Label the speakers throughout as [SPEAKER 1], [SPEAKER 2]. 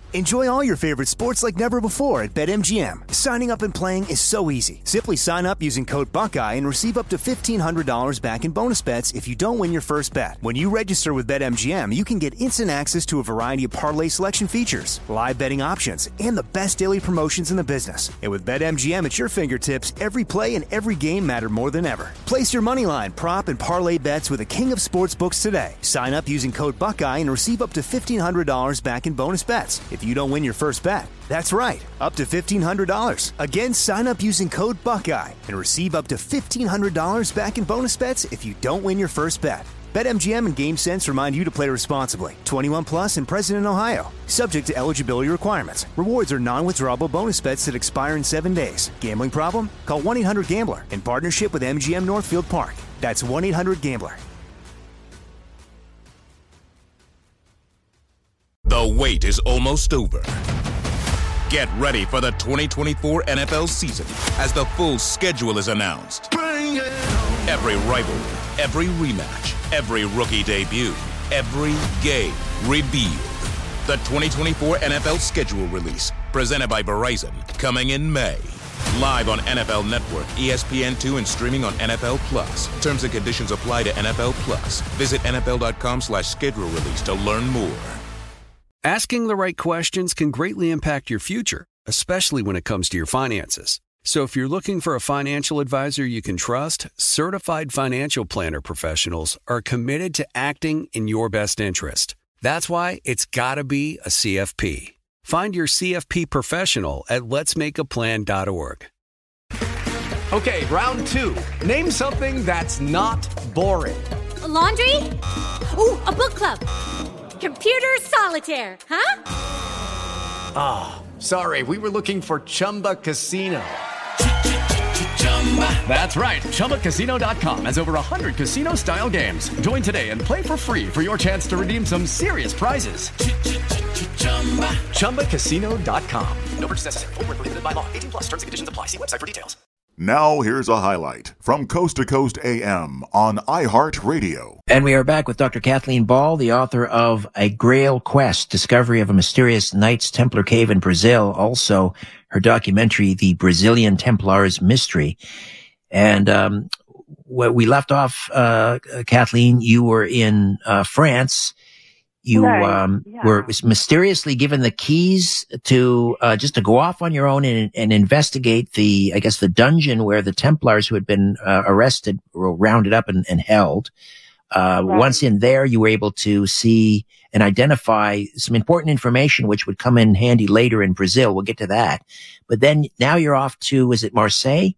[SPEAKER 1] Enjoy all your favorite sports like never before at BetMGM. Signing up and playing is so easy. Simply sign up using code Buckeye and receive up to $1,500 back in bonus bets if you don't win your first bet. When you register with BetMGM, you can get instant access to a variety of parlay selection features, live betting options, and the best daily promotions in the business. And with BetMGM at your fingertips, every play and every game matter more than ever. Place your moneyline, prop, and parlay bets with the king of sportsbooks today. Sign up using code Buckeye and receive up to $1,500 back in bonus bets if you don't win your first bet. That's right, up to $1,500. Again, sign up using code Buckeye and receive up to $1,500 back in bonus bets if you don't win your first bet. BetMGM and GameSense remind you to play responsibly. 21 plus and present in Ohio. Subject to eligibility requirements. Rewards are non-withdrawable bonus bets that expire in 7 days. Gambling problem? Call 1-800-GAMBLER in partnership with MGM Northfield Park. That's 1-800-GAMBLER.
[SPEAKER 2] The wait is almost over. Get ready for the 2024 NFL season as the full schedule is announced. Bring it on. Every rivalry, every rematch, every rookie debut, every game revealed. The 2024 NFL schedule release, presented by Verizon, coming in May. Live on NFL Network, ESPN2, and streaming on NFL Plus. Terms and conditions apply to NFL Plus. Visit NFL.com/schedule release to learn more.
[SPEAKER 3] Asking the right questions can greatly impact your future, especially when it comes to your finances. So if you're looking for a financial advisor you can trust, certified financial planner professionals are committed to acting in your best interest. That's why it's got to be a CFP. Find your CFP professional at letsmakeaplan.org.
[SPEAKER 4] Okay, round two. Name something that's not boring.
[SPEAKER 5] A laundry? Ooh, a book club. Computer solitaire, huh?
[SPEAKER 4] Ah, oh, sorry, we were looking for Chumba Casino. That's right, ChumbaCasino.com has over 100 casino-style games. Join today and play for free for your chance to redeem some serious prizes. ChumbaCasino.com. No purchase necessary. Void where prohibited by law. 18 plus. Terms and conditions apply. See website for details.
[SPEAKER 6] Now here's a highlight from Coast to Coast AM on iHeartRadio.
[SPEAKER 7] And we are back with Dr. Kathleen Ball, the author of A Grail Quest, Discovery of a Mysterious Knights Templar Cave in Brazil. Also, her documentary, The Brazilian Templars Mystery. And where we left off, Kathleen, you were in France. You were mysteriously given the keys to just to go off on your own and investigate the dungeon where the Templars who had been arrested were rounded up and held. Once in there, you were able to see and identify some important information which would come in handy later in Brazil. We'll get to that. But then now you're off to, is it Marseille?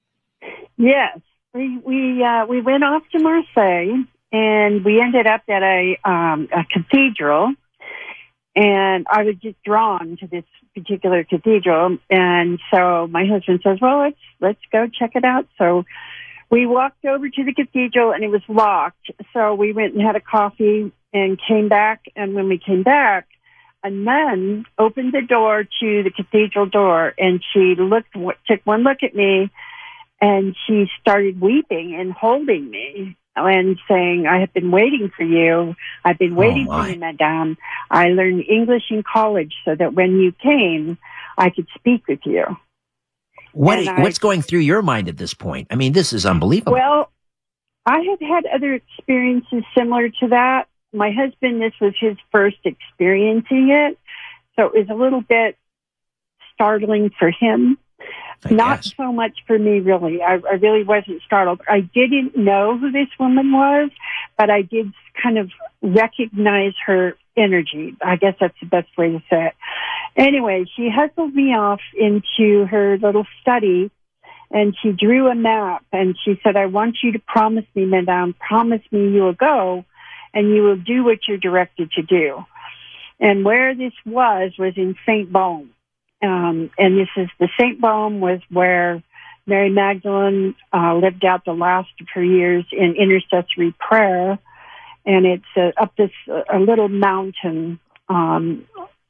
[SPEAKER 8] Yes. We went off to Marseille. And we ended up at a cathedral, and I was just drawn to this particular cathedral. And so my husband says, well, let's go check it out. So we walked over to the cathedral, and it was locked. So we went and had a coffee and came back. And when we came back, a nun opened the door to the cathedral door, and she took one look at me, and she started weeping and holding me and saying, I have been waiting for you. I've been waiting for you, madame. I learned English in college so that when you came, I could speak with you.
[SPEAKER 7] What's going through your mind at this point? I mean, this is unbelievable.
[SPEAKER 8] Well, I have had other experiences similar to that. My husband, this was his first experiencing it, so it was a little bit startling for him. Not so much for me, really. I really wasn't startled. I didn't know who this woman was, but I did kind of recognize her energy. I guess that's the best way to say it. Anyway, she hustled me off into her little study, and she drew a map, and she said, I want you to promise me, madame, promise me you will go, and you will do what you're directed to do. And where this was in St. Baume. And this is the St. Baume was where Mary Magdalene lived out the last of her years in intercessory prayer, and it's up this a little mountain. And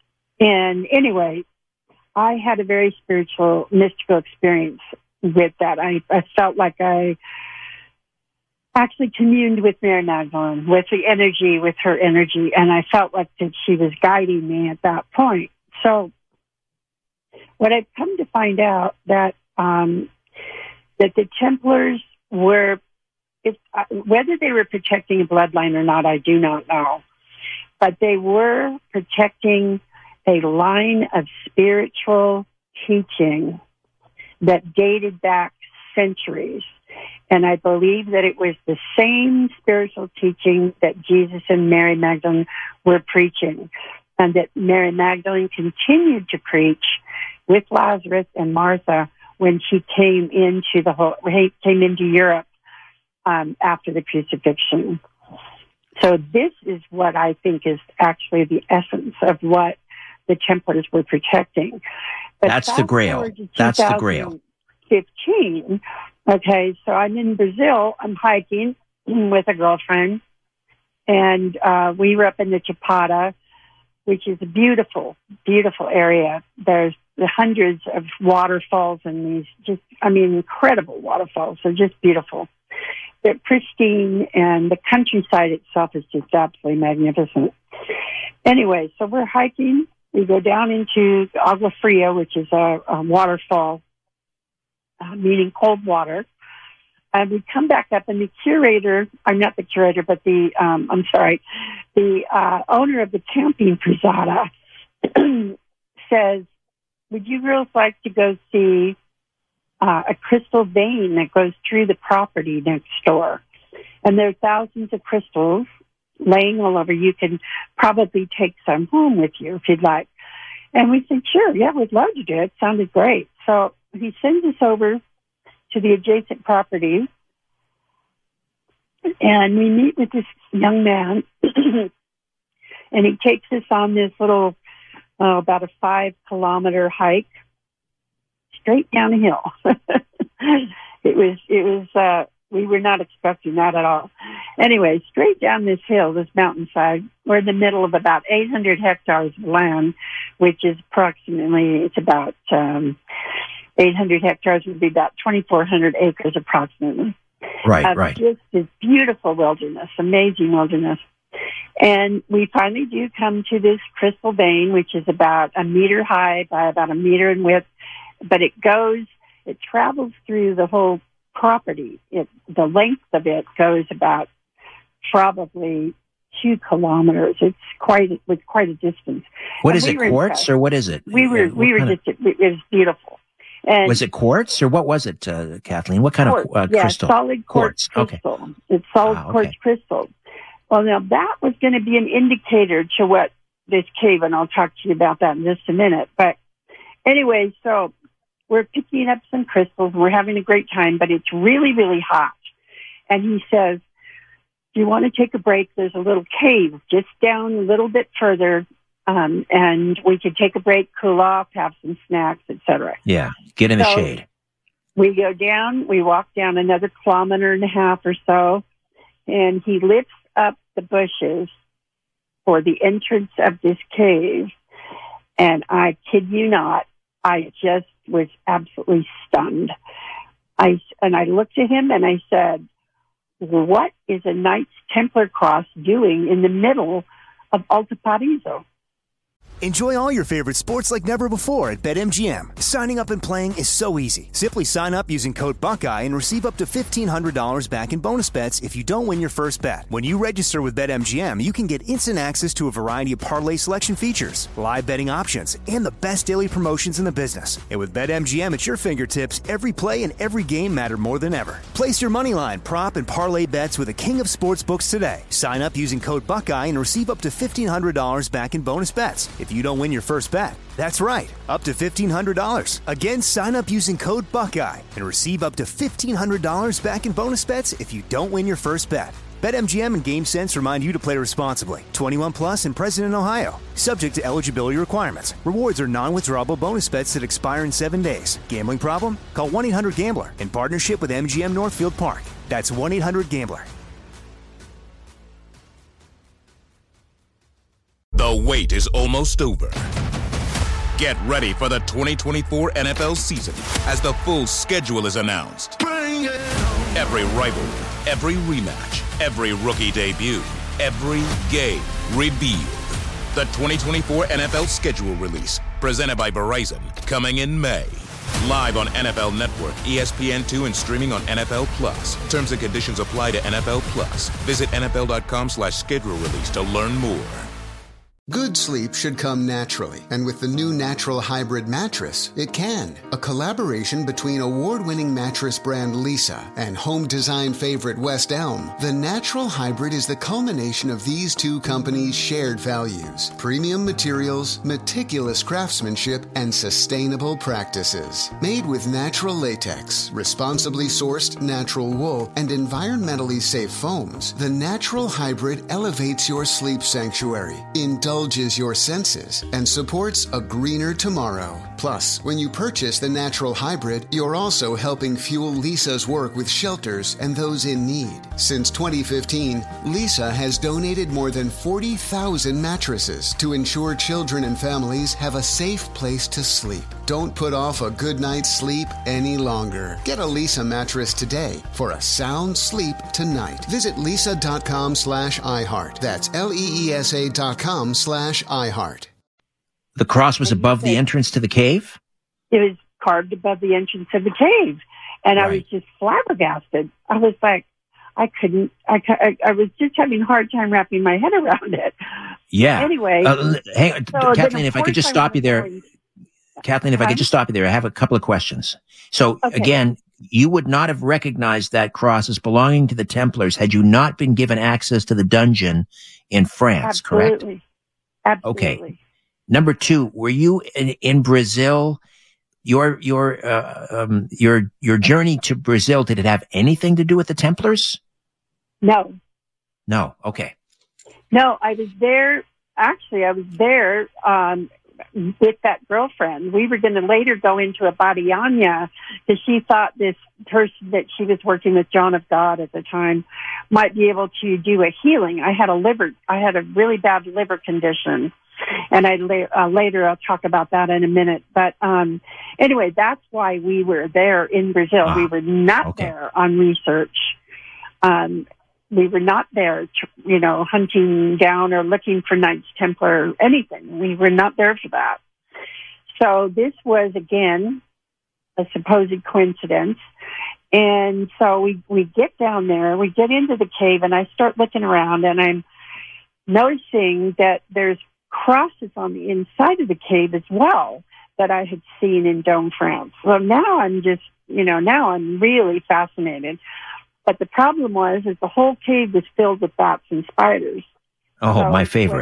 [SPEAKER 8] anyway, I had a very spiritual, mystical experience with that. I felt like I actually communed with Mary Magdalene, with the energy, with her energy, and I felt like that she was guiding me at that point. So what I've come to find out that the Templars were, whether they were protecting a bloodline or not, I do not know. But they were protecting a line of spiritual teaching that dated back centuries. And I believe that it was the same spiritual teaching that Jesus and Mary Magdalene were preaching, and that Mary Magdalene continued to preach with Lazarus and Martha when she came into Europe after the crucifixion. So this is what I think is actually the essence of what the Templars were protecting. But
[SPEAKER 7] that's the Grail. That's the Grail.
[SPEAKER 8] 2015. Okay, so I'm in Brazil. I'm hiking with a girlfriend, and we were up in the Chapada, which is a beautiful, beautiful area. There's hundreds of waterfalls and these incredible waterfalls. They're just beautiful. They're pristine, and the countryside itself is just absolutely magnificent. Anyway, so we're hiking. We go down into Agua Fria, which is a waterfall, meaning cold water. And we come back up, and the owner of the camping Pousada says, would you girls like to go see a crystal vein that goes through the property next door? And there are thousands of crystals laying all over. You can probably take some home with you if you'd like. And we said, sure, yeah, we'd love to do it. Sounded great. So he sends us over to the adjacent property, and we meet with this young man, and he takes us on this little, about a 5-kilometer hike straight down a hill. We were not expecting that at all. Anyway, straight down this hill, this mountainside, we're in the middle of about 800 hectares of land, which is approximately, 800 hectares would be about 2,400 acres approximately.
[SPEAKER 7] Right.
[SPEAKER 8] Just this beautiful wilderness, amazing wilderness. And we finally do come to this crystal vein, which is about a meter high by about a meter in width, but it travels through the whole property. The length of it goes about probably 2 kilometers. It's quite a distance.
[SPEAKER 7] What is it, quartz, or what is it?
[SPEAKER 8] It was beautiful. And
[SPEAKER 7] was it quartz, or what was it, Kathleen? What kind of crystal?
[SPEAKER 8] Solid quartz crystal. Okay. It's solid quartz crystal. Well, now that was going to be an indicator to what this cave, and I'll talk to you about that in just a minute. But anyway, so we're picking up some crystals, and we're having a great time, but it's really, really hot. And he says, do you want to take a break? There's a little cave just down a little bit further, and we could take a break, cool off, have some snacks, etc.
[SPEAKER 7] Yeah, get in the shade.
[SPEAKER 8] We go down, we walk down another 1.5 kilometers or so, and he lifts up the bushes for the entrance of this cave. And I kid you not, I just was absolutely stunned. I looked at him and I said, what is a Knights Templar cross doing in the middle of Alto Paraíso?
[SPEAKER 1] Enjoy all your favorite sports like never before at BetMGM. Signing up and playing is so easy. Simply sign up using code Buckeye and receive up to $1,500 back in bonus bets if you don't win your first bet. When you register with BetMGM, you can get instant access to a variety of parlay selection features, live betting options, and the best daily promotions in the business. And with BetMGM at your fingertips, every play and every game matter more than ever. Place your moneyline, prop, and parlay bets with the king of sportsbooks today. Sign up using code Buckeye and receive up to $1,500 back in bonus bets if you don't win your first bet. That's right, up to $1,500. Again, sign up using code Buckeye and receive up to $1,500 back in bonus bets if you don't win your first bet. BetMGM and GameSense remind you to play responsibly. 21 plus and present in Ohio. Subject to eligibility requirements. Rewards are non-withdrawable bonus bets that expire in 7 days. Gambling problem? Call 1-800-GAMBLER in partnership with MGM Northfield Park. That's 1-800-GAMBLER.
[SPEAKER 2] The wait is almost over. Get ready for the 2024 NFL season as the full schedule is announced. Every rivalry, every rematch, every rookie debut, every game revealed. The 2024 NFL schedule release, presented by Verizon, coming in May. Live on NFL Network, ESPN2, and streaming on NFL Plus. Terms and conditions apply to NFL Plus. Visit NFL.com/schedule release to learn more.
[SPEAKER 9] Good sleep should come naturally, and with the new Natural Hybrid mattress, it can. A collaboration between award-winning mattress brand Leesa and home design favorite West Elm, the Natural Hybrid is the culmination of these two companies' shared values: premium materials, meticulous craftsmanship, and sustainable practices. Made with natural latex, responsibly sourced natural wool, and environmentally safe foams, the Natural Hybrid elevates your sleep sanctuary, indulges your senses, and supports a greener tomorrow. Plus, when you purchase the Natural Hybrid, you're also helping fuel Leesa's work with shelters and those in need. Since 2015, Leesa has donated more than 40,000 mattresses to ensure children and families have a safe place to sleep. Don't put off a good night's sleep any longer. Get a Leesa mattress today for a sound sleep tonight. Visit leesa.com/iHeart. That's LEESA.com/iHeart.
[SPEAKER 7] The cross was above the entrance to the cave?
[SPEAKER 8] It was carved above the entrance of the cave. And I was just flabbergasted. I was like, I was just having a hard time wrapping my head around it.
[SPEAKER 7] Yeah.
[SPEAKER 8] Anyway.
[SPEAKER 7] Hang on,
[SPEAKER 8] so
[SPEAKER 7] Kathleen, if I could just stop you there. Kathleen, if I could just stop you there, I have a couple of questions. So again, you would not have recognized that cross as belonging to the Templars had you not been given access to the dungeon in France, correct?
[SPEAKER 8] Absolutely.
[SPEAKER 7] Okay. Number two, were you in Brazil? Your journey to Brazil, did it have anything to do with the Templars?
[SPEAKER 8] No.
[SPEAKER 7] No. Okay.
[SPEAKER 8] No, I was there. Actually, I was there with that girlfriend. We were going to later go into a Badiana because she thought this person that she was working with, John of God at the time, might be able to do a healing. I had a really bad liver condition. And later I'll talk about that in a minute. But anyway, that's why we were there in Brazil. We were not there on research. We were not there, hunting down or looking for Knights Templar or anything. We were not there for that. So this was, again, a supposed coincidence. And so we get down there, we get into the cave, and I start looking around, and I'm noticing that there's crosses on the inside of the cave as well that I had seen in Dome, France. So now I'm just, now I'm really fascinated. But the problem is the whole cave was filled with bats and spiders.
[SPEAKER 7] Oh, so my favorite.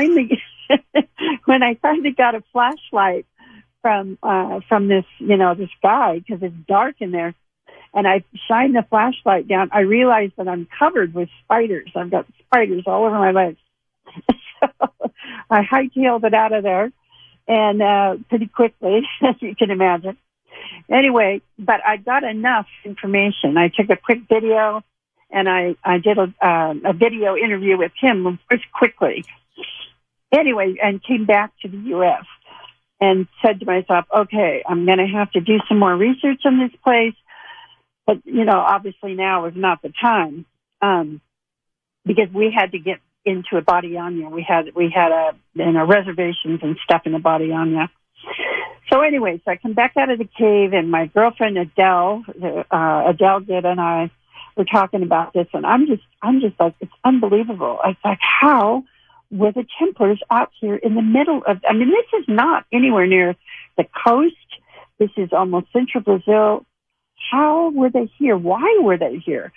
[SPEAKER 8] When I finally got a flashlight from this, this guy, because it's dark in there, and I shined the flashlight down, I realized that I'm covered with spiders. I've got spiders all over my legs. So I hightailed it out of there, and pretty quickly, as you can imagine. Anyway, but I got enough information. I took a quick video, and I did a video interview with him just quickly. Anyway, and came back to the U.S. and said to myself, okay, I'm going to have to do some more research on this place. But, obviously now is not the time because we had to get into a Badiana. We had reservations and stuff in the Badiana. So anyway, so I come back out of the cave, and my girlfriend Adele did, and I were talking about this, and I'm just like, it's unbelievable. It's like, how were the Templars out here in the middle of? I mean, this is not anywhere near the coast. This is almost central Brazil. How were they here? Why were they here?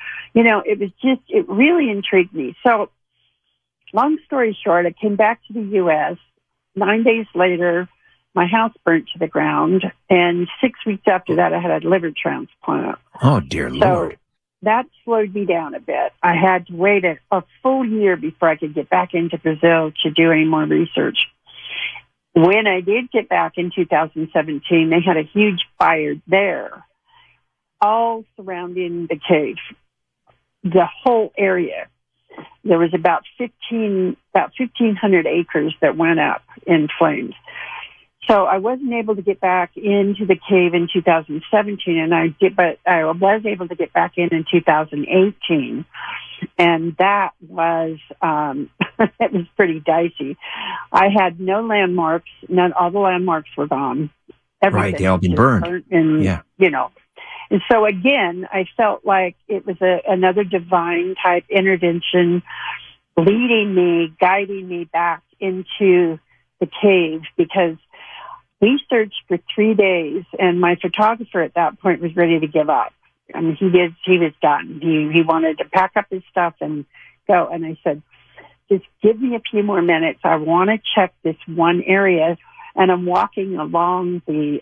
[SPEAKER 8] It really intrigued me. So, long story short, I came back to the U.S. 9 days later. My house burnt to the ground, and 6 weeks after that, I had a liver transplant.
[SPEAKER 7] Oh, dear Lord.
[SPEAKER 8] So that slowed me down a bit. I had to wait a full year before I could get back into Brazil to do any more research. When I did get back in 2017, they had a huge fire there, all surrounding the cave, the whole area. There was about 1,500 acres that went up in flames. So I wasn't able to get back into the cave in 2017, but I was able to get back in 2018. And that was, it was pretty dicey. I had no landmarks. All the landmarks were gone. Everything
[SPEAKER 7] right, they all been burned.
[SPEAKER 8] And,
[SPEAKER 7] yeah.
[SPEAKER 8] you know. And so again, I felt like it was another divine type intervention leading me, guiding me back into the cave, because we searched for 3 days and my photographer at that point was ready to give up. I mean, he was done. He wanted to pack up his stuff and go. And I said, just give me a few more minutes. I want to check this one area. And I'm walking along the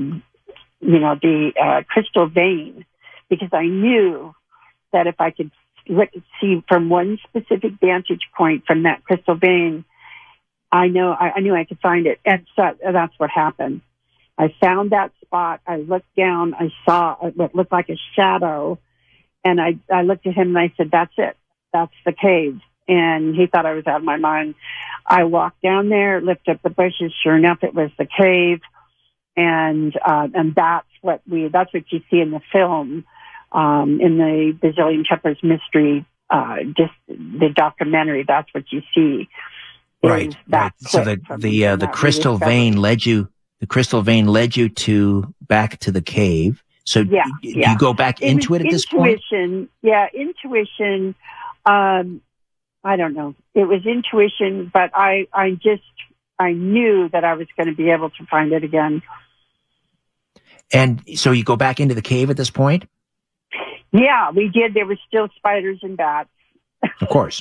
[SPEAKER 8] crystal vein, because I knew that if I could see from one specific vantage point from that crystal vein, I knew I could find it. And so that's what happened. I found that spot. I looked down. I saw what looked like a shadow. And I looked at him and I said, that's it. That's the cave. And he thought I was out of my mind. I walked down there, lifted up the bushes. Sure enough, it was the cave. And that's what you see in the film, in the Brazilian Templars Mystery, just the documentary. That's what you see.
[SPEAKER 7] Right. So the crystal vein led you. The crystal vein led you back to the cave. So you go back into it at this point?
[SPEAKER 8] Yeah, intuition. I don't know. It was intuition, but I knew that I was going to be able to find it again.
[SPEAKER 7] And so you go back into the cave at this point?
[SPEAKER 8] Yeah, we did. There were still spiders and bats.
[SPEAKER 7] Of course.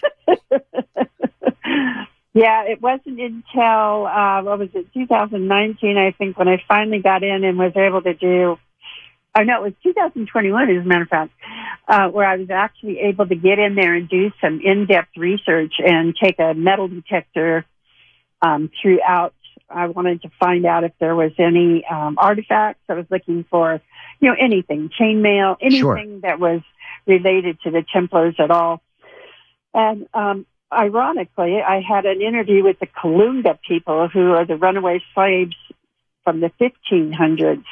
[SPEAKER 8] Yeah, it wasn't until, 2019, I think, when I finally got in and was able to do, it was 2021, as a matter of fact, where I was actually able to get in there and do some in-depth research and take a metal detector throughout. I wanted to find out if there was any artifacts. I was looking for, anything, chainmail, anything that was related to the Templars at all. And ironically, I had an interview with the Kalunga people, who are the runaway slaves from the 1500s.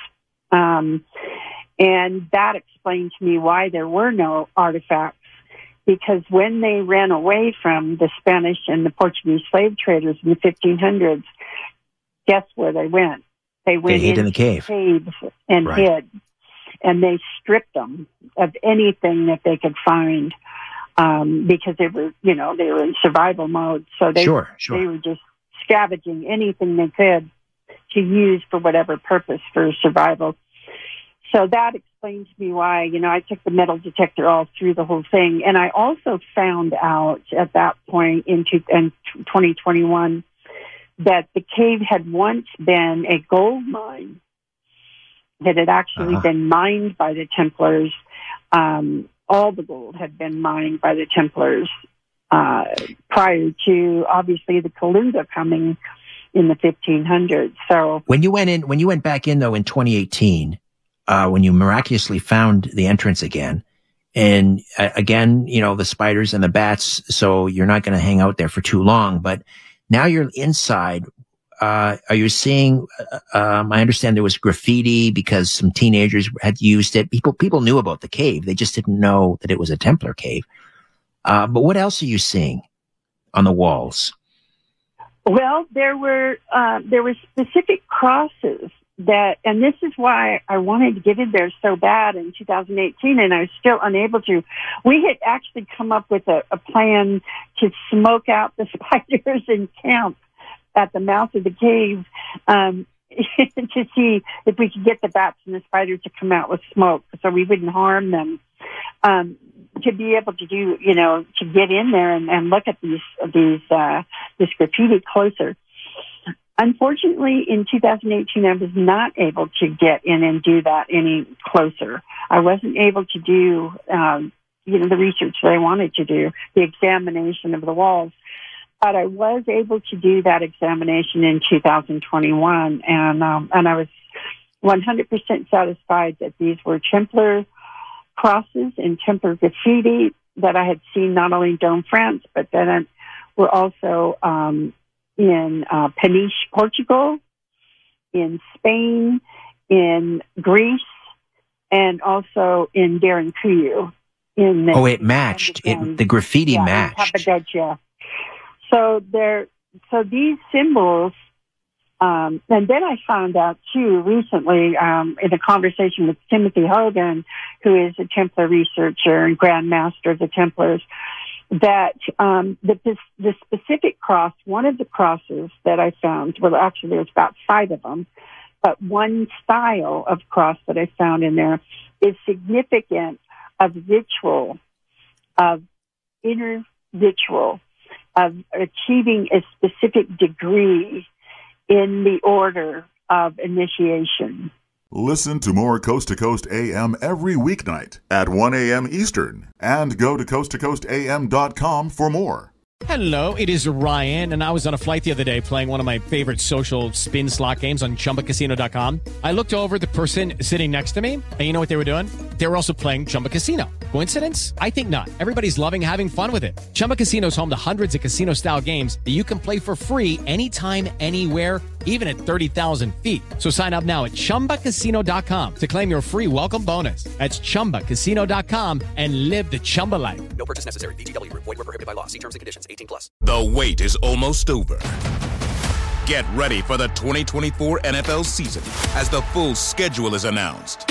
[SPEAKER 8] And that explained to me why there were no artifacts, because when they ran away from the Spanish and the Portuguese slave traders in the 1500s, guess where they went? They
[SPEAKER 7] hid in the cave.
[SPEAKER 8] Caves and hid. And they stripped them of anything that they could find, because they were in survival mode. So they were just scavenging anything they could to use for whatever purpose for survival. So that explains to me why, I took the metal detector all through the whole thing. And I also found out at that point in 2021 that the cave had once been a gold mine that had actually been mined by the Templars. All the gold had been mined by the Templars prior to, obviously, the Kalunga coming in the 1500s. So when you
[SPEAKER 7] went back in, though, in 2018, when you miraculously found the entrance again, and again, the spiders and the bats, so you're not going to hang out there for too long, but now you're inside. Are you seeing, I understand there was graffiti because some teenagers had used it. People knew about the cave. They just didn't know that it was a Templar cave. But what else are you seeing on the walls?
[SPEAKER 8] Well, there were specific crosses and this is why I wanted to get in there so bad in 2018, and I was still unable to. We had actually come up with a plan to smoke out the spiders in camp at the mouth of the cave, to see if we could get the bats and the spiders to come out with smoke so we wouldn't harm them. To be able to do, to get in there and look at this graffiti closer. Unfortunately, in 2018, I was not able to get in and do that any closer. I wasn't able to do, the research that I wanted to do, the examination of the walls. But I was able to do that examination in 2021, and I was 100% satisfied that these were Templar crosses and Templar graffiti that I had seen not only in Dome, France, but then were also in Peniche, Portugal, in Spain, in Greece, and also in Derinkuyu. in the.
[SPEAKER 7] Oh, it matched. The graffiti matched.
[SPEAKER 8] Cappadocia. So these symbols, and then I found out too recently in a conversation with Timothy Hogan, who is a Templar researcher and Grand Master of the Templars, that the specific cross, one of the crosses that I found, well, actually there's about 5 of them, but one style of cross that I found in there is significant of ritual, of inner ritual, of achieving a specific degree in the order of initiation.
[SPEAKER 6] Listen to more Coast to Coast AM every weeknight at 1 a.m. Eastern and go to coasttocoastam.com for more.
[SPEAKER 10] Hello, it is Ryan, and I was on a flight the other day playing one of my favorite social spin slot games on ChumbaCasino.com. I looked over at the person sitting next to me, and you know what they were doing? They were also playing Chumba Casino. Coincidence? I think not. Everybody's loving having fun with it. Chumba Casino is home to hundreds of casino-style games that you can play for free anytime, anywhere, even at 30,000 feet. So sign up now at ChumbaCasino.com to claim your free welcome bonus. That's ChumbaCasino.com and live the Chumba life.
[SPEAKER 11] No purchase necessary. VGW. Void where prohibited by law. See terms and conditions. 18+.
[SPEAKER 2] The wait is almost over. Get ready for the 2024 NFL season as the full schedule is announced.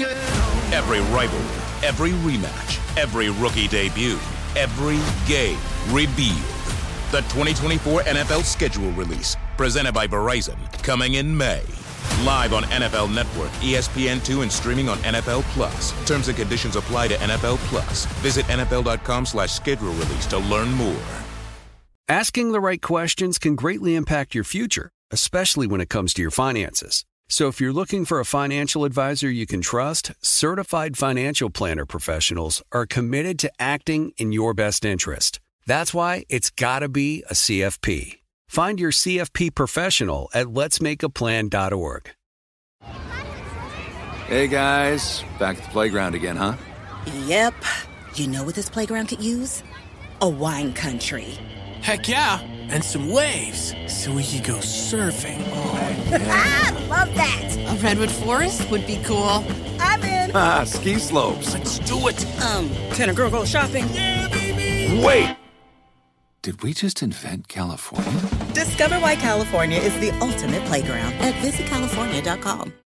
[SPEAKER 2] Every rivalry, every rematch, every rookie debut, every game revealed. The 2024 NFL schedule release, presented by Verizon, coming in May. Live on NFL Network, ESPN2, and streaming on NFL Plus. Terms and conditions apply to NFL Plus. Visit NFL.com/schedule release to learn more.
[SPEAKER 3] Asking the right questions can greatly impact your future, especially when it comes to your finances. So if you're looking for a financial advisor you can trust, certified financial planner professionals are committed to acting in your best interest. That's why it's got to be a CFP. Find your CFP professional at letsmakeaplan.org.
[SPEAKER 12] Hey guys, back at the playground again, huh?
[SPEAKER 13] Yep. You know what this playground could use? A wine country.
[SPEAKER 14] Heck yeah, and some waves so we could go surfing.
[SPEAKER 13] Oh, yeah. Love that.
[SPEAKER 15] A redwood forest would be cool.
[SPEAKER 13] I'm in.
[SPEAKER 12] Ski slopes.
[SPEAKER 14] Let's do it.
[SPEAKER 13] Can a girl go shopping?
[SPEAKER 14] Yeah, baby.
[SPEAKER 12] Wait. Did we just invent California?
[SPEAKER 13] Discover why California is the ultimate playground at visitcalifornia.com.